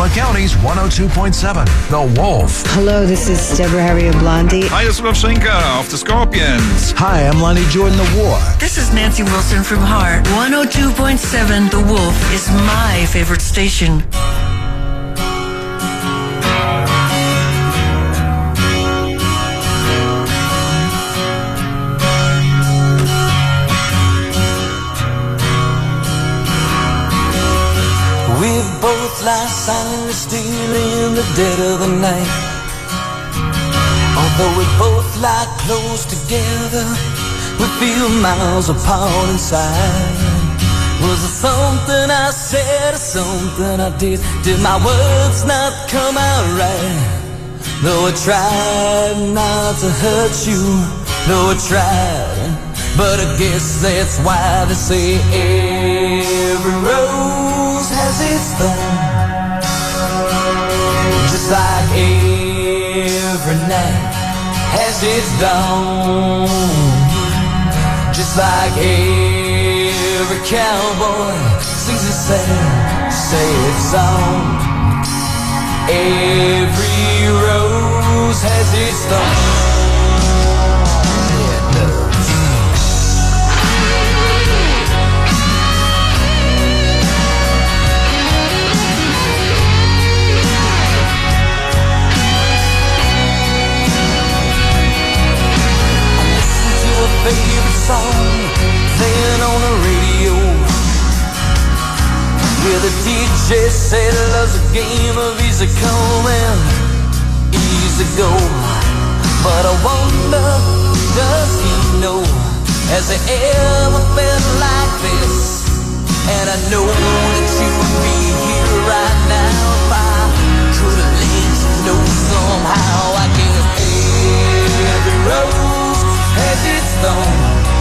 Sonoma County's 102.7, The Wolf. Hello, this is Deborah Harriet Blondie. Hi, it's Love Shinka of the Scorpions. Hi, I'm Lonnie Jordan, The War. This is Nancy Wilson from Heart. 102.7, The Wolf is my favorite station. We both lie silently still in the dead of the night. Although we both lie close together, we feel miles apart inside. Was it something I said or something I did? Did my words not come out right? Though I tried not to hurt you, though I tried, but I guess that's why they say every rose has its thorn. Just like every night has its dawn. Just like every cowboy sings a sad, sad song. Every rose has its thorn. Favorite song playing on the radio, where the DJ said love's a game of easy come and easy go. But I wonder, does he know, has it ever been like this? And I know that you would be here right now if I could have let you know somehow. I guess every rose has its thorn,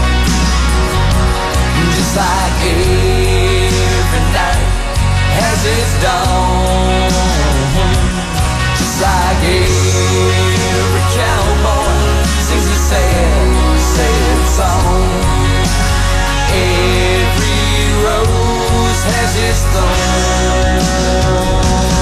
just like every night has its dawn. Just like every cowboy sings a sad, sad song. Every rose has its thorn.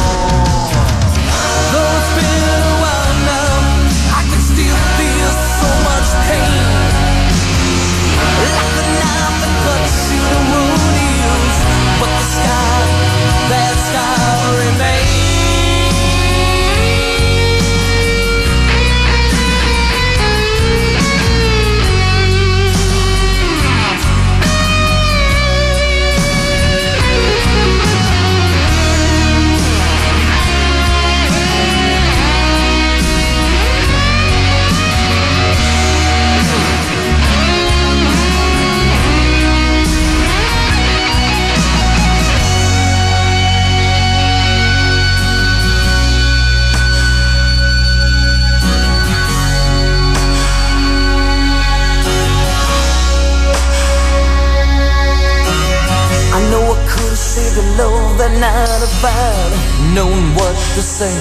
Though it's been a while now, I can still feel so much pain, like the knife that cuts you the wound heals, but the scar, that scar remains. Saved the love that night about knowing what to say.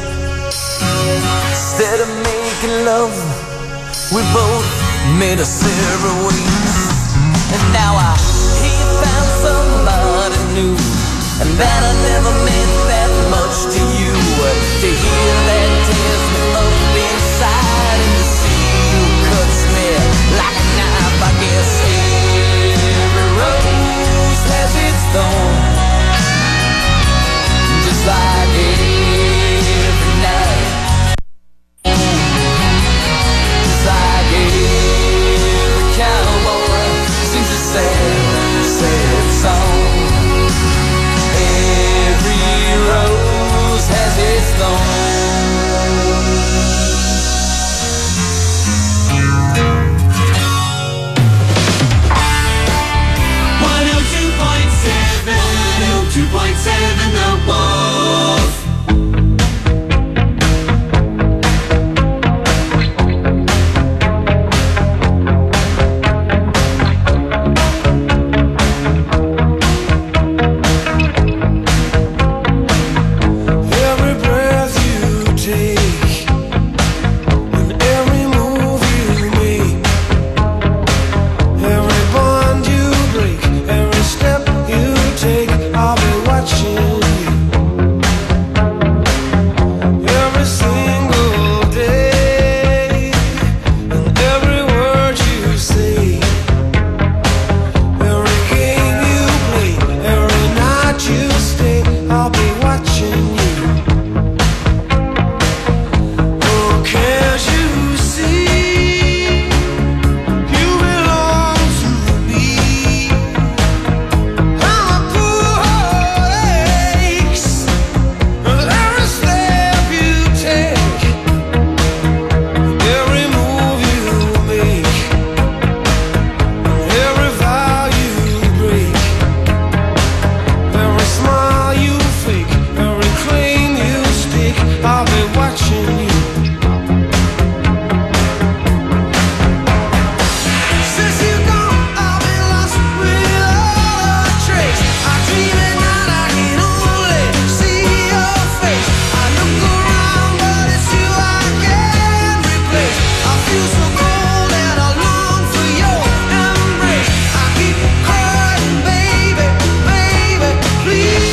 Instead of making love, we both made us separate ways. And now I hear you found somebody new, and that I never meant that much to you. To hear that tears me up inside, and to see you cuts me like a knife. I guess every rose has its thorn, just like every night, just like every cowboy sings a sad, sad song. Every rose has its thorn. watching you. Oh, can't you see you belong to me? I'm a poor aches, every step you take, every move you make, every vow you break, every smile you fake, every claim you stick. I'll be watching you. Since you gone, I've been lost without a trace. I dream at night, I can only see your face. I look around, but it's you I can't replace. I feel so cold and I long for your embrace. I keep hurting, baby, baby, please.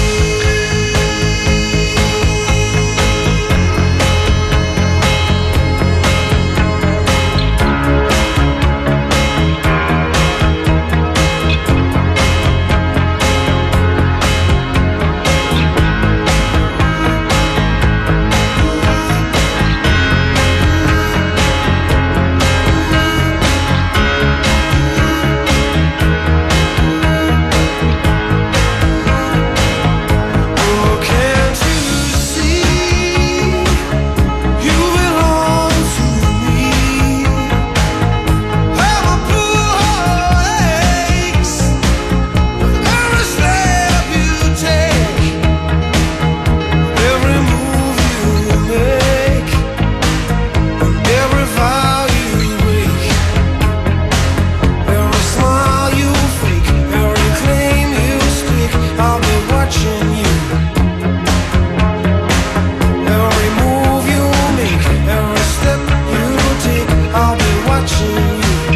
Oh, can't you see you belong to me? I'm a poor aches, every step you take, every move you make, every vow you break, every smile you fake, every claim you stick. I'll be watching you. Every move you make, every step you take, I'll be watching you.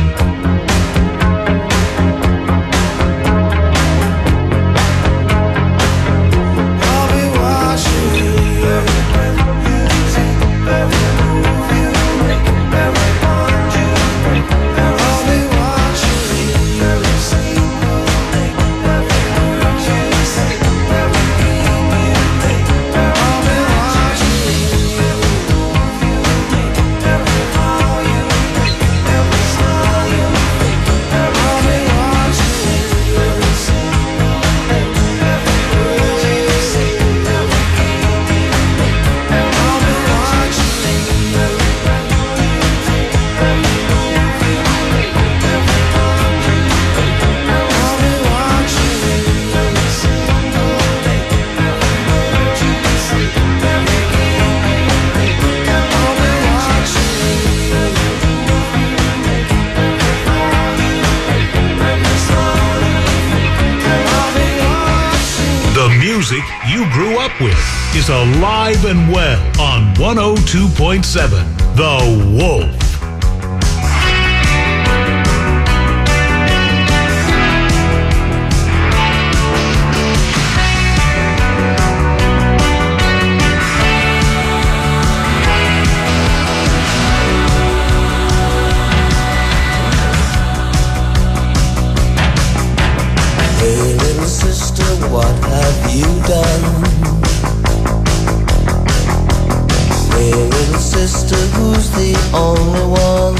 I'll be watching you. Every breath you take, every move you make, every bond you break, I'll be watching you. Every single day, every word you say, every game you make, I'll be watching you. Every move you make, every vow you make, every smile you fake, I'll be watching you. Every single day, every word you say, every game you make, I'll be watching you. Every breath you take, every move you make, every bond you break, I'll be watching you. Every single day, every word you say, every game you make, I'll be watching you. Every move you make, every vow you break, every smile you fake, I'll be watching you. The music you grew up with is alive and well on 102.7 The Wolf. Hey little sister, what have you done? Hey little sister, who's the only one?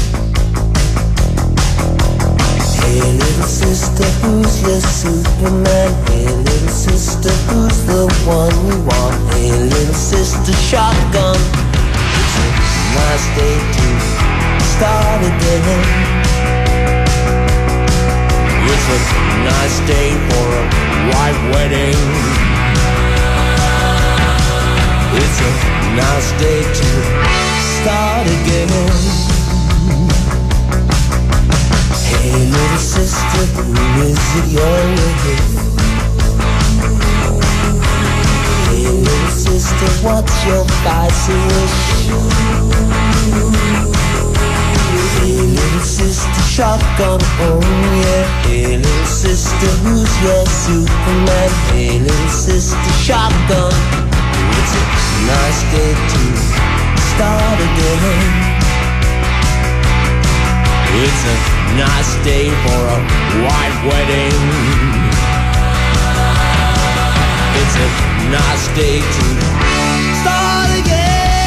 Hey little sister, who's your Superman? Hey little sister, who's the one you want? Hey little sister, shotgun. It's a nice day to start again. It's a nice day for a white wedding. It's a nice day to start again. Hey little sister, who is it you're with? Hey little sister, what's your spicy wish? Hey little sister, shotgun, oh yeah. Hey little sister, who's your Superman? Hey little sister, shotgun. It's a nice day to start again. It's a nice day for a white wedding. It's a nice day to start again.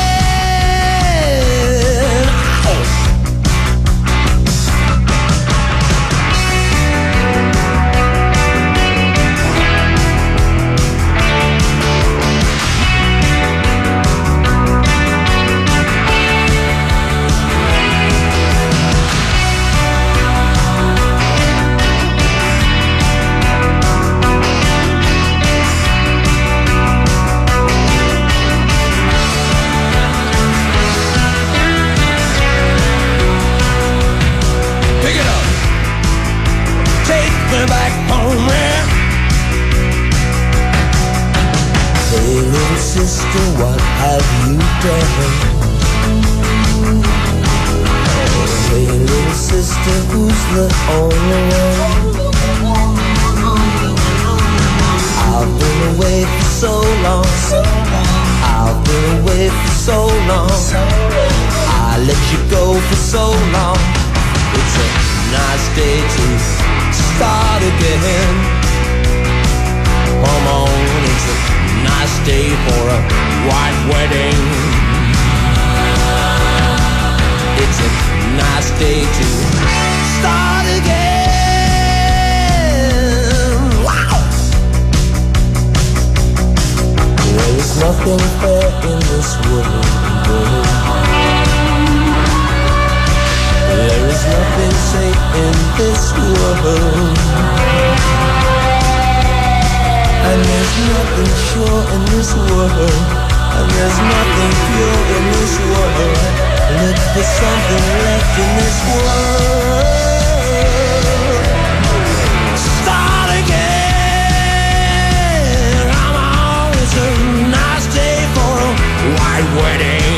Back home, man. Hey, little sister, what have you done? Hey, little sister, who's the only one? I've been away for so long. I've been away for so long. I let you go for so long. It's a nice day to start again. Come on, it's a nice day for a white wedding. It's a nice day to start again. Wow! There is nothing fair in this world. There is nothing safe in this world, and there's nothing sure in this world, and there's nothing pure in this world. Look for something left in this world. Start again. Come on, it's a nice day for a white wedding.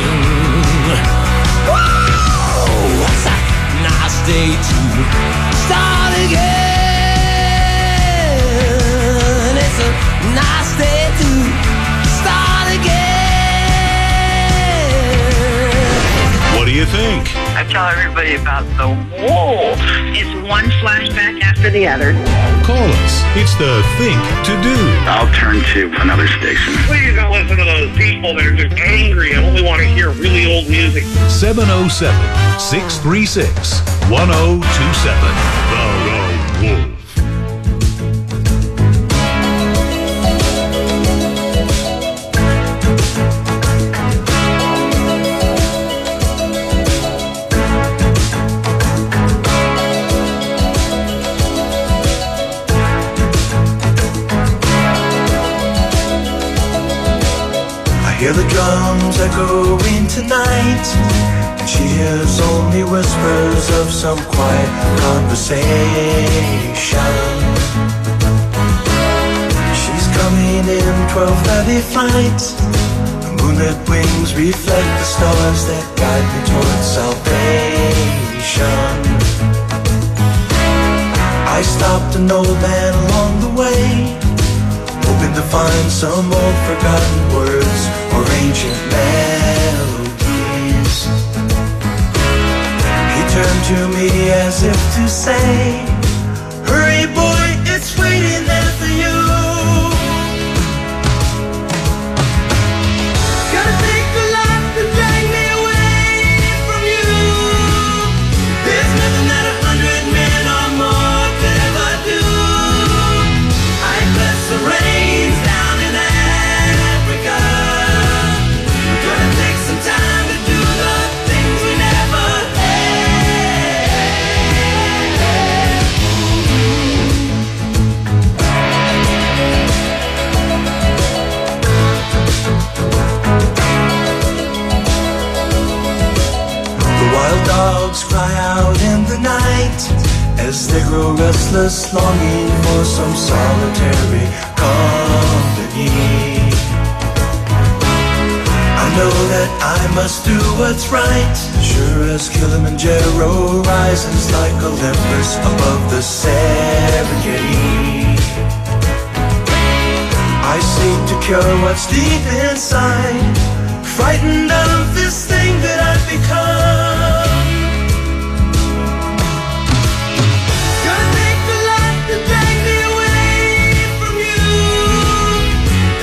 What's that? Nice day to start again. It's a nice day to start again. What do you think? I tell everybody about the Wolf. It's one flashback after the other. Call us. It's the Think to Do. I'll turn to another station. Please don't listen to those people that are just angry and only want to hear really old music. 707-636-1027. The Wolf. Hear the drums echoing tonight, and she hears only whispers of some quiet conversation. She's coming in 12:30 flight. The moonlit wings reflect the stars that guide me towards salvation. I stopped an old man along the way, hoping to find some old forgotten words or ancient melodies. He turned to me as if to say, hurry boy, it's waiting there for you. Gotta take a lot to drag me away from you. There's nothing that 100 men or more could ever do. I bless the rains down in Africa. Gonna take some time to do the things we never The wild dogs cry out in the night as they grow restless, longing for some solitary company. I know that I must do what's right, sure as Kilimanjaro rises like Olympus above the Serengeti. I seek to cure what's deep inside, frightened of this thing that I've become. Gonna take a lot to drag me away from you.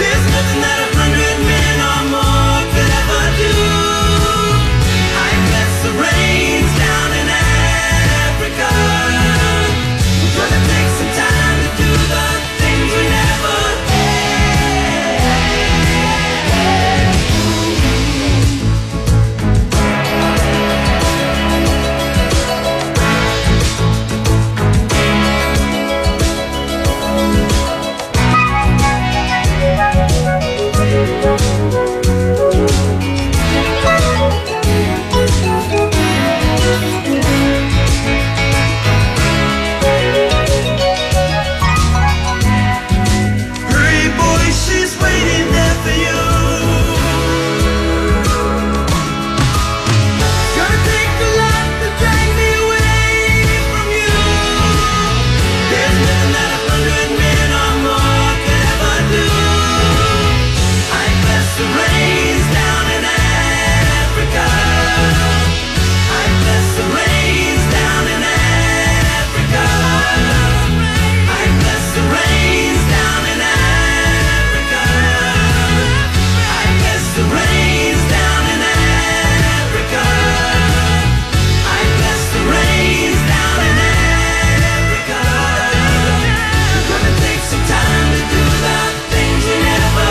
bless the rains down in Africa. I bless the rains down in Africa. I bless the rains down in Africa. I bless the rains down in Africa. I bless the rains down in Africa. You're gonna take some time to do the things you never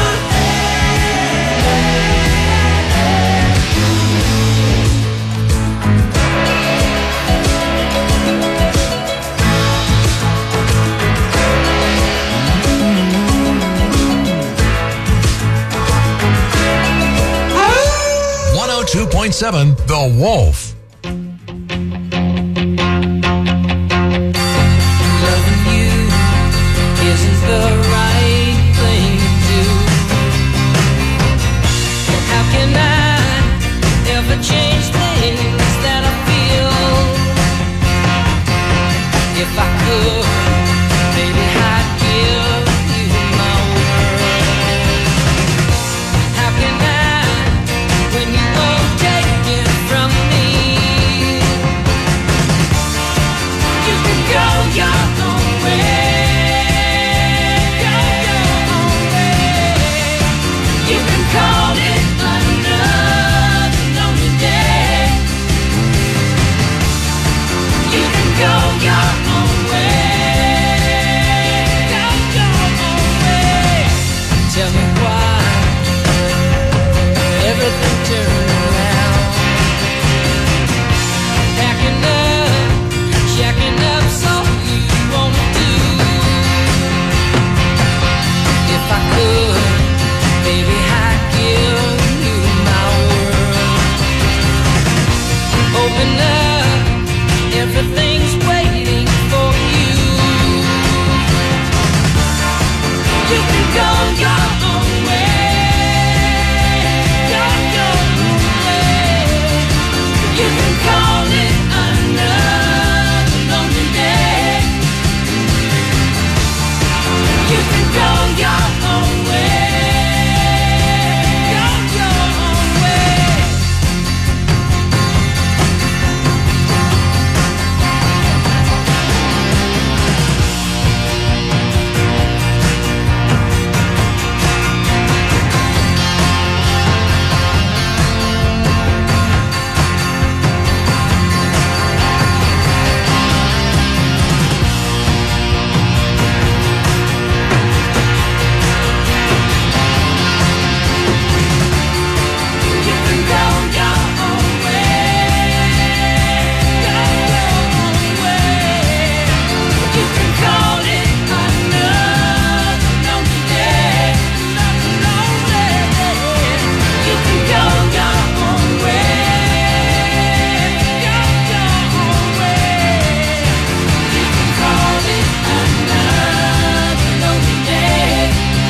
.7 The Wolf. loving you isn't the right thing to do. How can I ever change things that I feel? If I could, maybe I'd give you my word. How can I, when you won't take it from me? You can go your own way. Go your own way. You can call it another lonely day. You can go your own way. Go your own way. Tell me why everything turned around. Packing up, checking up, so you wanna do. If I could, baby, I'd give you my world. Open up, everything's waiting for you. You can go your own way. Go your own way. You can call it another lonely day. You can go your own way. Go your own way. You can go your own way. Go your own way. You can call it another lonely day. Lonely day. You can go your own way. Go your own way. You can call it another lonely day.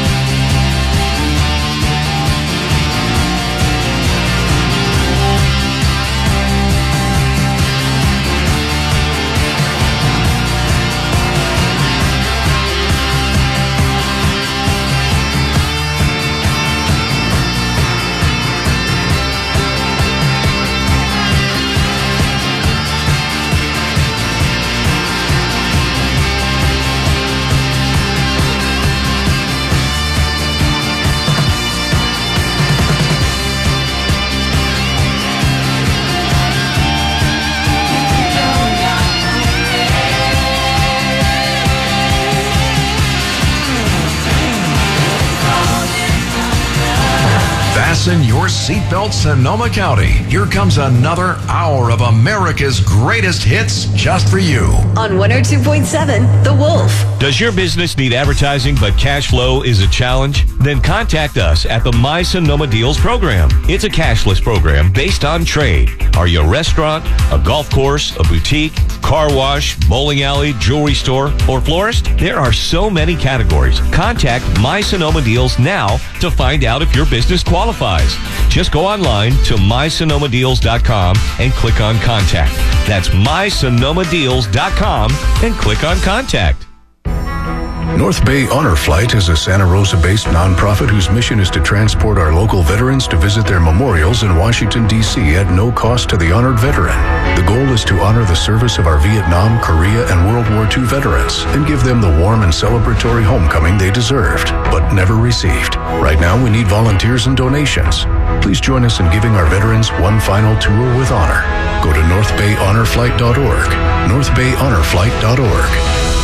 Fasten your seatbelt, Sonoma County. Here comes another hour of America's greatest hits just for you. On 102.7 The Wolf. Does your business need advertising but cash flow is a challenge? Then contact us at the My Sonoma Deals program. It's a cashless program based on trade. Are you a restaurant, a golf course, a boutique, car wash, bowling alley, jewelry store, or florist? There are so many categories. Contact My Sonoma Deals now to find out if your business qualifies. Just go online to mysonomadeals.com and click on contact. That's mysonomadeals.com and click on contact. North Bay Honor Flight is a Santa Rosa-based nonprofit whose mission is to transport our local veterans to visit their memorials in Washington, D.C. at no cost to the honored veteran. The goal is to honor the service of our Vietnam, Korea, and World War II veterans and give them the warm and celebratory homecoming they deserved, but never received. Right now, we need volunteers and donations. Please join us in giving our veterans one final tour with honor. Go to northbayhonorflight.org, northbayhonorflight.org.